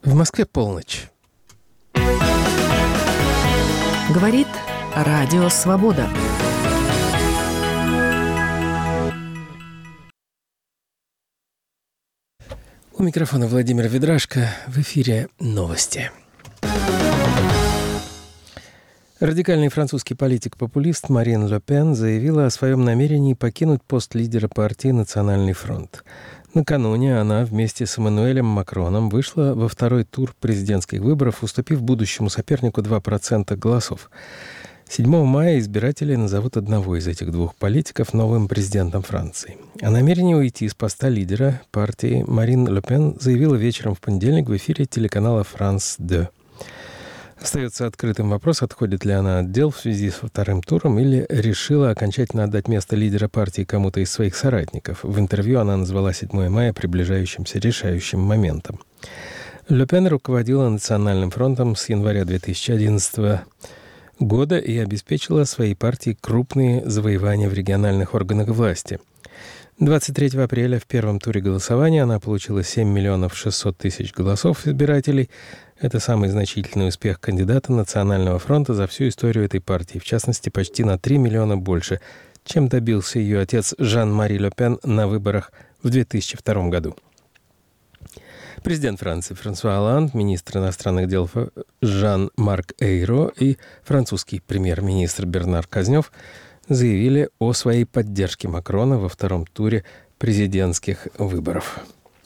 В Москве полночь. Говорит Радио Свобода. У микрофона Владимир Ведрашко. В эфире новости. Радикальный французский политик-популист Марин Ле Пен заявила о своем намерении покинуть пост лидера партии «Национальный фронт». Накануне она вместе с Эммануэлем Макроном вышла во второй тур президентских выборов, уступив будущему сопернику 2% голосов. 7 мая избиратели назовут одного из этих двух политиков новым президентом Франции. О намерении уйти с поста лидера партии Марин Ле Пен заявила вечером в понедельник в эфире телеканала «France 2». Остается открытым вопрос, отходит ли она от дел в связи со вторым туром или решила окончательно отдать место лидера партии кому-то из своих соратников. В интервью она назвала 7 мая приближающимся решающим моментом. Ле Пен руководила Национальным фронтом с января 2011 года и обеспечила своей партии крупные завоевания в региональных органах власти. 23 апреля в первом туре голосования она получила 7 миллионов 600 тысяч голосов избирателей. Это самый значительный успех кандидата Национального фронта за всю историю этой партии, в частности, почти на 3 миллиона больше, чем добился ее отец Жан-Мари Ле Пен на выборах в 2002 году. Президент Франции Франсуа Олланд, министр иностранных дел Жан-Марк Эйро и французский премьер-министр Бернар Казнёв заявили о своей поддержке Макрона во втором туре президентских выборов.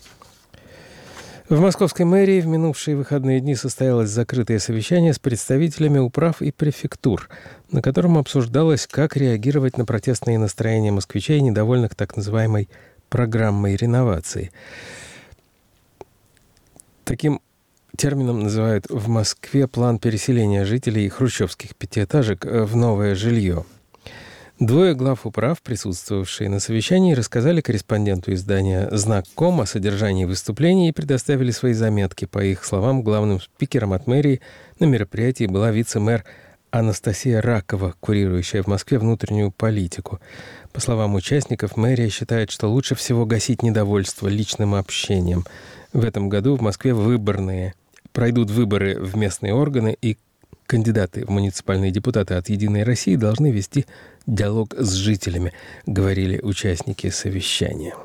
В московской мэрии в минувшие выходные дни состоялось закрытое совещание с представителями управ и префектур, на котором обсуждалось, как реагировать на протестные настроения москвичей, недовольных так называемой программой реновации. Таким термином называют в Москве план переселения жителей хрущевских пятиэтажек в новое жилье. Двое глав управ, присутствовавшие на совещании, рассказали корреспонденту издания «Знак.ком» о содержании выступлений и предоставили свои заметки. По их словам, главным спикером от мэрии на мероприятии была вице-мэр Анастасия Ракова, курирующая в Москве внутреннюю политику. По словам участников, мэрия считает, что лучше всего гасить недовольство личным общением. В этом году в Москве пройдут выборы в местные органы, и кандидаты в муниципальные депутаты от «Единой России» должны вести диалог с жителями, говорили участники совещания.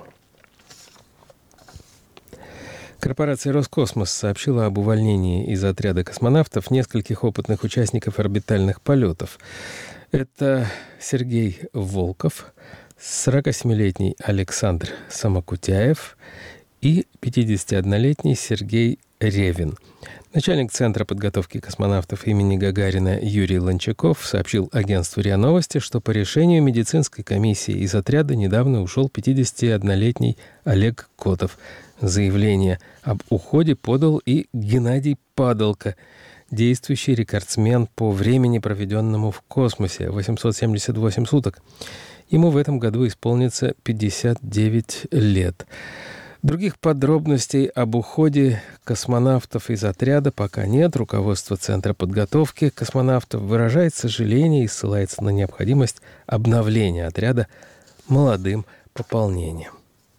Корпорация «Роскосмос» сообщила об увольнении из отряда космонавтов нескольких опытных участников орбитальных полетов. Это Сергей Волков, 47-летний Александр Самокутяев и 51-летний Сергей Ревин. Начальник Центра подготовки космонавтов имени Гагарина Юрий Ланчаков сообщил агентству РИА Новости, что по решению медицинской комиссии из отряда недавно ушел 51-летний Олег Котов. Заявление об уходе подал и Геннадий Падалко, действующий рекордсмен по времени, проведенному в космосе – 878 суток. Ему в этом году исполнится 59 лет. Других подробностей об уходе космонавтов из отряда пока нет. Руководство Центра подготовки космонавтов выражает сожаление и ссылается на необходимость обновления отряда молодым пополнением.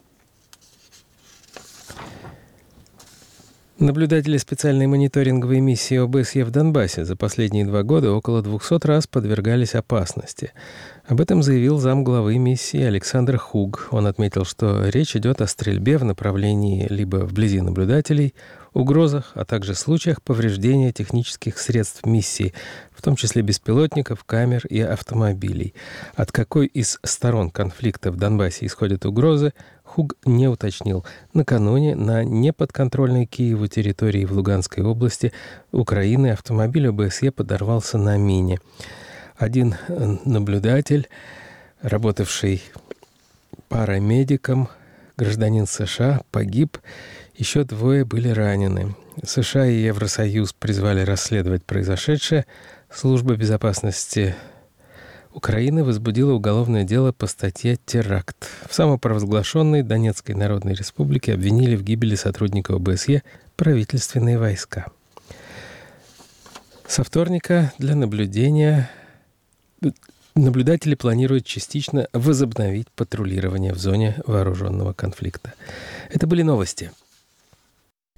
Наблюдатели специальной мониторинговой миссии ОБСЕ в Донбассе за последние 2 года около 200 раз подвергались опасности. Об этом заявил замглавы миссии Александр Хуг. Он отметил, что речь идет о стрельбе в направлении либо вблизи наблюдателей, угрозах, а также случаях повреждения технических средств миссии, в том числе беспилотников, камер и автомобилей. От какой из сторон конфликта в Донбассе исходят угрозы, Хуг не уточнил. Накануне на неподконтрольной Киеву территории в Луганской области Украины автомобиль ОБСЕ подорвался на мине. Один наблюдатель, работавший парамедиком, гражданин США, погиб. Еще 2 были ранены. США и Евросоюз призвали расследовать произошедшее. Служба безопасности Украины возбудила уголовное дело по статье «Теракт». В самопровозглашенной Донецкой Народной Республике обвинили в гибели сотрудника ОБСЕ правительственные войска. Со вторника для наблюдения наблюдатели планируют частично возобновить патрулирование в зоне вооруженного конфликта. Это были новости.